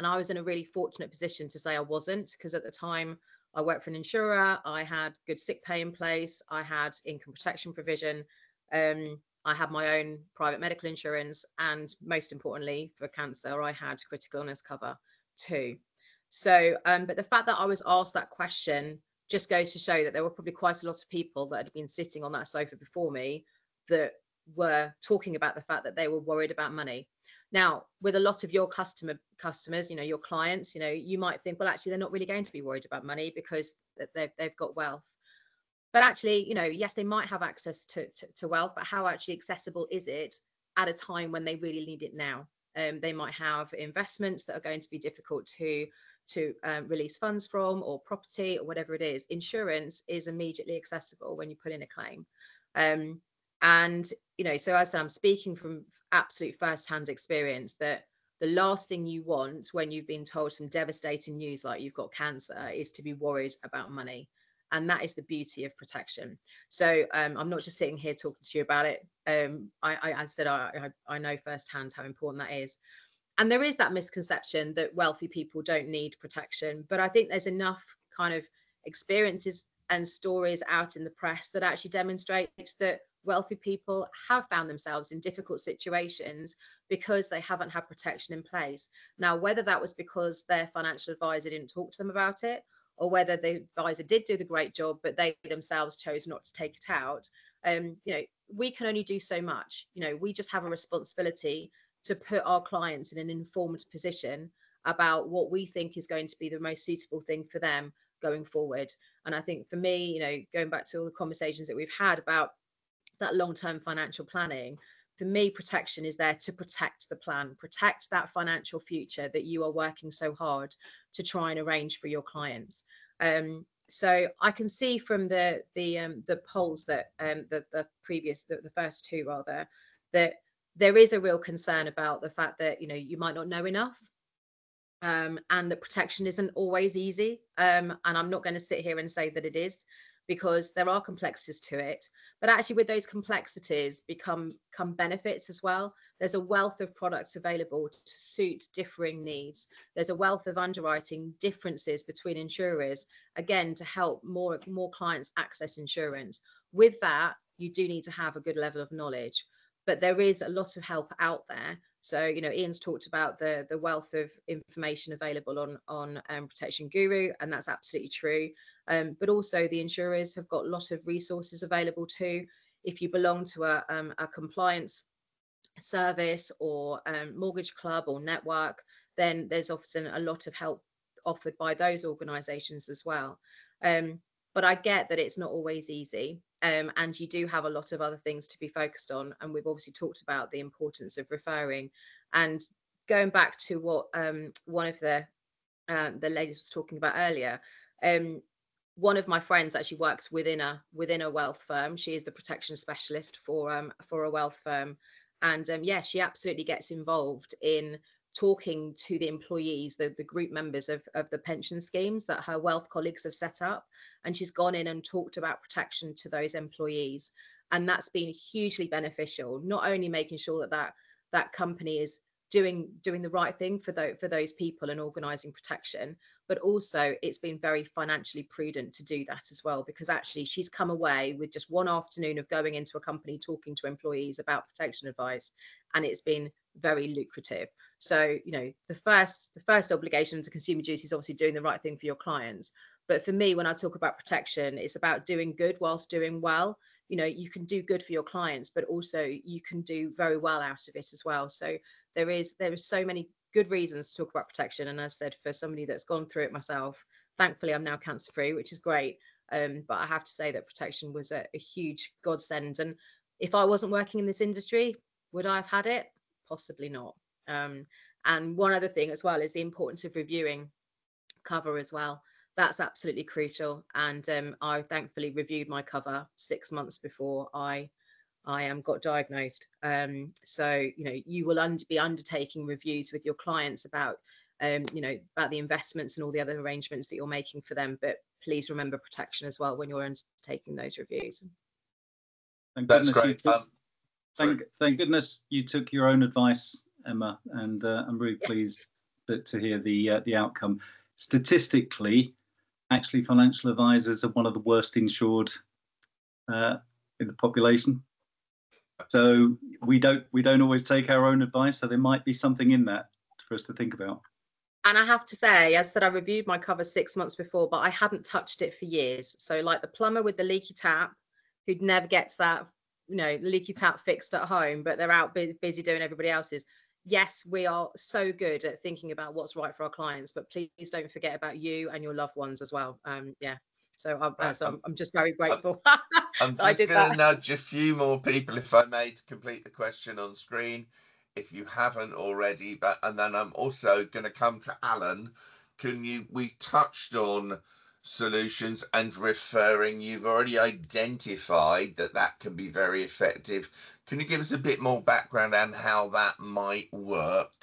And I was in a really fortunate position to say I wasn't, because at the time I worked for an insurer, I had good sick pay in place, I had income protection provision, I had my own private medical insurance, and most importantly for cancer, I had critical illness cover too. So, but the fact that I was asked that question just goes to show that there were probably quite a lot of people that had been sitting on that sofa before me that were talking about the fact that they were worried about money. Now, with a lot of your customers, you know, your clients, you know, you might think, well, actually, they're not really going to be worried about money because they've got wealth. But actually, you know, yes, they might have access to wealth, but how actually accessible is it at a time when they really need it now? They might have investments that are going to be difficult to release funds from, or property, or whatever it is. Insurance is immediately accessible when you put in a claim. And, you know, so as I said, I'm speaking from absolute first-hand experience that the last thing you want when you've been told some devastating news like you've got cancer is to be worried about money. And that is the beauty of protection. So I'm not just sitting here talking to you about it. I said, I know firsthand how important that is. And there is that misconception that wealthy people don't need protection. But I think there's enough kind of experiences and stories out in the press that actually demonstrates that wealthy people have found themselves in difficult situations because they haven't had protection in place. Now, whether that was because their financial advisor didn't talk to them about it, or whether the advisor did do the great job, but they themselves chose not to take it out, you know, we can only do so much. You know, we just have a responsibility to put our clients in an informed position about what we think is going to be the most suitable thing for them going forward. And I think for me, you know, going back to all the conversations that we've had about that long-term financial planning, for me, protection is there to protect the plan, protect that financial future that you are working so hard to try and arrange for your clients. So I can see from the polls that the first two rather, that there is a real concern about the fact that, you know, you might not know enough, and that protection isn't always easy. And I'm not going to sit here and say that it is, because there are complexities to it. But actually with those complexities come benefits as well. There's a wealth of products available to suit differing needs. There's a wealth of underwriting differences between insurers, again, to help more clients access insurance. With that, you do need to have a good level of knowledge. But there is a lot of help out there. So, you know, Ian's talked about the wealth of information available on Protection Guru, and that's absolutely true. But also the insurers have got a lot of resources available too. If you belong to a compliance service or mortgage club or network, then there's often a lot of help offered by those organisations as well. But I get that it's not always easy. And you do have a lot of other things to be focused on. And we've obviously talked about the importance of referring. And going back to what one of the ladies was talking about earlier, one of my friends actually works within a wealth firm. She is the protection specialist for a wealth firm. And yeah, she absolutely gets involved in talking to the employees, the group members of the pension schemes that her wealth colleagues have set up. And she's gone in and talked about protection to those employees. And that's been hugely beneficial, not only making sure that company is doing the right thing for those people and organising protection, but also it's been very financially prudent to do that as well, because actually she's come away with just one afternoon of going into a company talking to employees about protection advice, and it's been very lucrative. So, you know, the first obligation to Consumer Duty is obviously doing the right thing for your clients. But for me, when I talk about protection, it's about doing good whilst doing well. You know, you can do good for your clients, but also you can do very well out of it as well. So there is so many good reasons to talk about protection. And as I said, for somebody that's gone through it myself, thankfully I'm now cancer free, which is great. But I have to say that protection was a huge godsend. And if I wasn't working in this industry, would I have had it? Possibly not. And one other thing as well is the importance of reviewing cover as well. That's absolutely crucial. And I thankfully reviewed my cover 6 months before I got diagnosed. So, you know, you will be undertaking reviews with your clients about, you know, about the investments and all the other arrangements that you're making for them. But please remember protection as well when you're undertaking those reviews. That's great. Thank goodness you took your own advice, Emma, and I'm really pleased but to hear the outcome. Statistically, actually, financial advisors are one of the worst insured in the population. So we don't always take our own advice. So there might be something in that for us to think about. And I have to say, as I said, I reviewed my cover 6 months before, but I hadn't touched it for years. So like the plumber with the leaky tap, who never gets that, leaky tap fixed at home, but they're out busy doing everybody else's. Yes, we are so good at thinking about what's right for our clients, but please don't forget about you and your loved ones as well. Yeah. So I'm just very grateful. I'm just going to nudge a few more people, if I may, to complete the question on screen, if you haven't already. And then I'm also going to come to Alan. We touched on solutions and referring. You've already identified that can be very effective. Can you give us a bit more background on how that might work?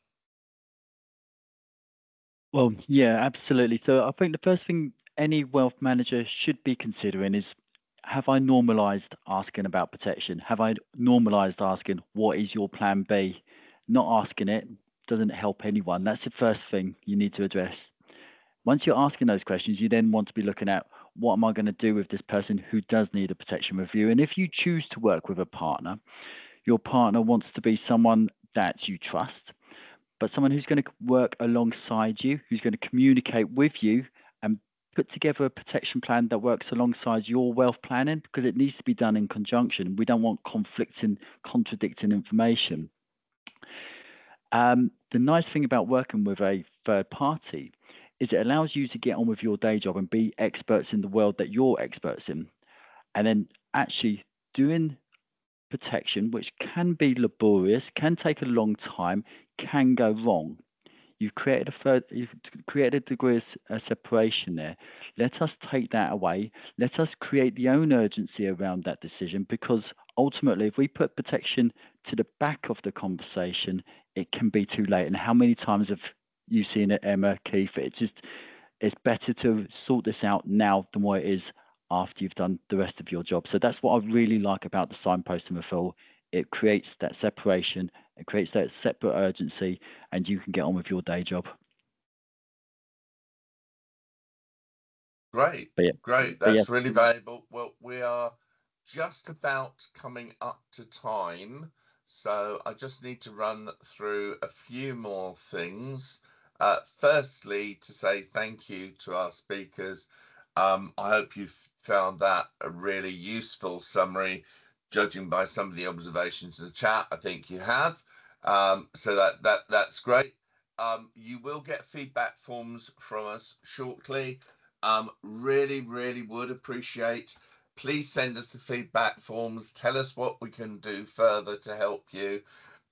Well, yeah, absolutely. So I think the first thing any wealth manager should be considering is, have I normalized asking about protection? Have I normalized asking, what is your plan B? Not asking it doesn't help anyone. That's the first thing you need to address. Once you're asking those questions, you then want to be looking at, what am I going to do with this person who does need a protection review? And if you choose to work with a partner, your partner wants to be someone that you trust, but someone who's going to work alongside you, who's going to communicate with you and put together a protection plan that works alongside your wealth planning, because it needs to be done in conjunction. We don't want contradicting information. The nice thing about working with a third party is it allows you to get on with your day job and be experts in the world that you're experts in. And then actually doing protection, which can be laborious, can take a long time, can go wrong. You've created a degree of separation there. Let us take that away. Let us create the own urgency around that decision, because ultimately, if we put protection to the back of the conversation, it can be too late. And how many times have you seen it, Emma, Keith? It's better to sort this out now than what it is after you've done the rest of your job. So that's what I really like about the signpost and referral. It creates that separation, it creates that separate urgency, and you can get on with your day job. Great, great. That's really valuable. Well, we are just about coming up to time, so I just need to run through a few more things. Firstly, to say thank you to our speakers. I hope you've found that a really useful summary, judging by some of the observations in the chat. I think you have. So that's great. You will get feedback forms from us shortly. Really would appreciate. Please send us the feedback forms. Tell us what we can do further to help you.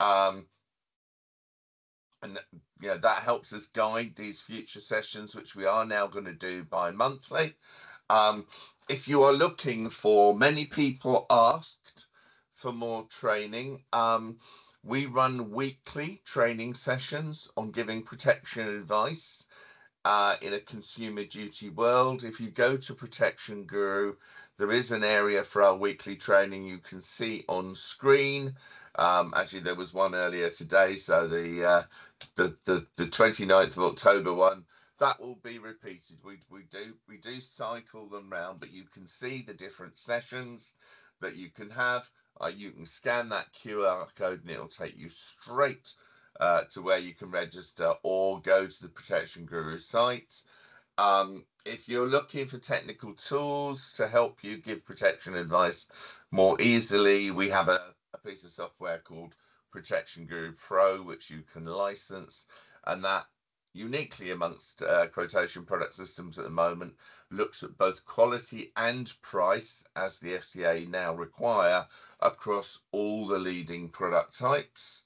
And that helps us guide these future sessions, which we are now going to do bi-monthly. If you are looking for, many people asked for more training. We run weekly training sessions on giving protection advice in a consumer duty world. If you go to Protection Guru, there is an area for our weekly training you can see on screen. Actually, there was one earlier today, so the 29th of October one, that will be repeated. We do cycle them round, but you can see the different sessions that you can have. You can scan that QR code and it'll take you straight to where you can register, or go to the Protection Guru site. If you're looking for technical tools to help you give protection advice more easily, we have a piece of software called Protection Guru Pro, which you can license, and that uniquely amongst quotation product systems at the moment looks at both quality and price, as the FCA now require, across all the leading product types.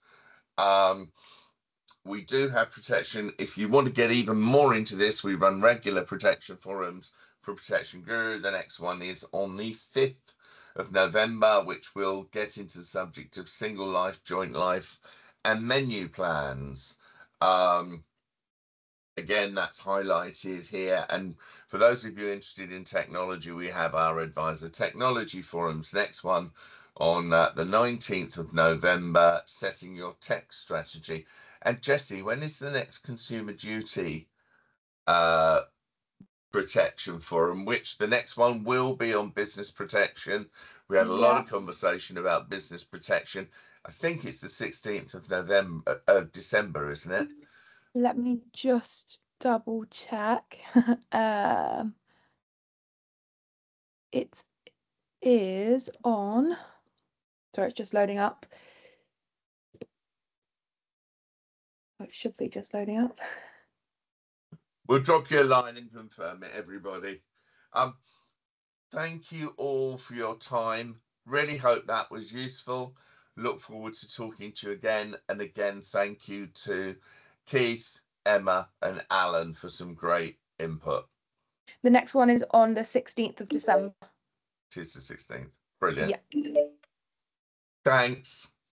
We do have protection. If you want to get even more into this, we run regular protection forums for Protection Guru. The next one is on the 5th of November, which will get into the subject of single life, joint life, and menu plans. Again, that's highlighted here. And for those of you interested in technology, we have our Advisor Technology Forums. Next one on the 19th of November, setting your tech strategy. And Jessie, when is the next Consumer Duty protection forum, which the next one will be on business protection? We had a lot of conversation about business protection. I think it's the 16th of December, isn't it? Let me just double check. It is on. Sorry, it's just loading up. Oh, it should be just loading up. We'll drop you a line and confirm it, everybody. Thank you all for your time. Really hope that was useful. Look forward to talking to you again. And again, thank you to Keith, Emma and Alan for some great input. The next one is on the 16th of December. It is the 16th. Brilliant. Yeah. Thanks.